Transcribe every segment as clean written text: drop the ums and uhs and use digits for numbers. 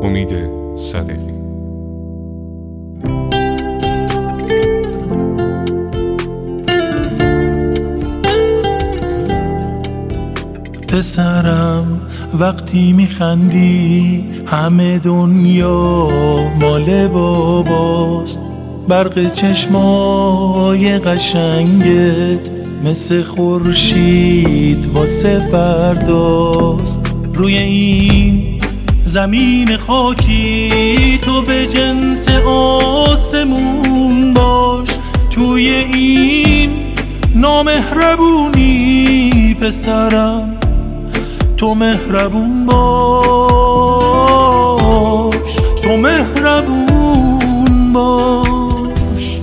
امید صادقی. پسرم وقتی میخندی همه دنیا مال باباست. برق چشمای قشنگت مثل خورشید واسه فرداست. روی این زمین خاکی تو به جنس آسمون باش. توی این نامهربونی پسرم تو مهربون باش، تو مهربون باش.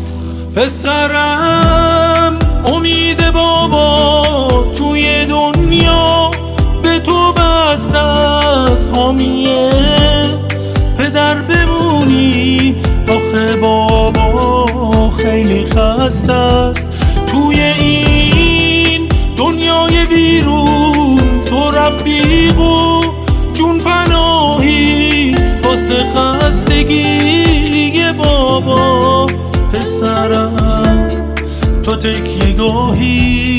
پسرم امید بابا توی دنیا به تو بسته است. حامیه پدر بمونی آخه بابا خیلی خسته است. توی این دنیای ویرون تو رفیق و جون پناهی واسه خستگی بابا. پسرم تو تکیه گاهی.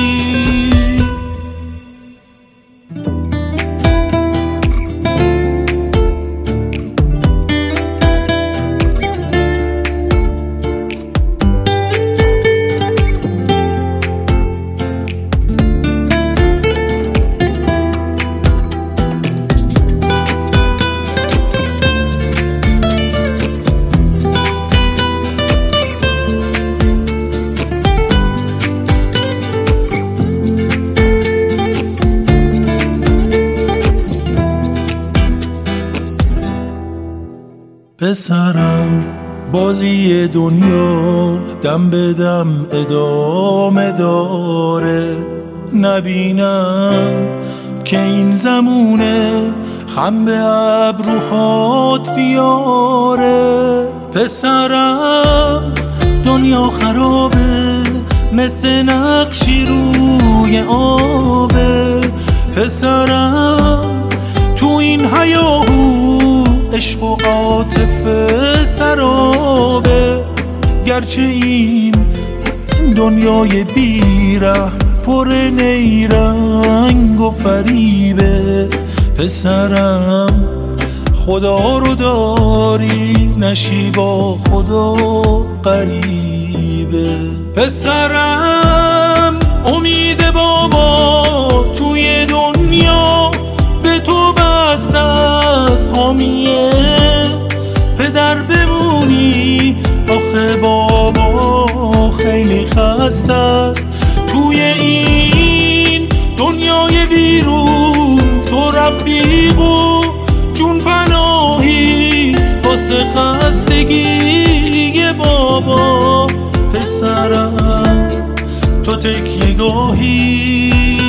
پسرم بازی دنیا دم به دم ادامه داره. نبینم که این زمونه خم به ابروهات بیاره. پسرم دنیا خرابه مثل نقشی روی آبه. پسرم تو این هیاهو عشق و عاطفه سرابه. گرچه این دنیای بیرحم پر نیرنگ و فریبه. پسرم خدا رو داری نشی با خدا غریبه. پسرم امید بابا توی دنیا به تو بسته است. حامیه پدر بمونی آخه بابا خیلی خسته است. توی این دنیای ویرون تو رفیق و جون پناهی واسه خستگی بابا. پسرم تو تکیه گاهی.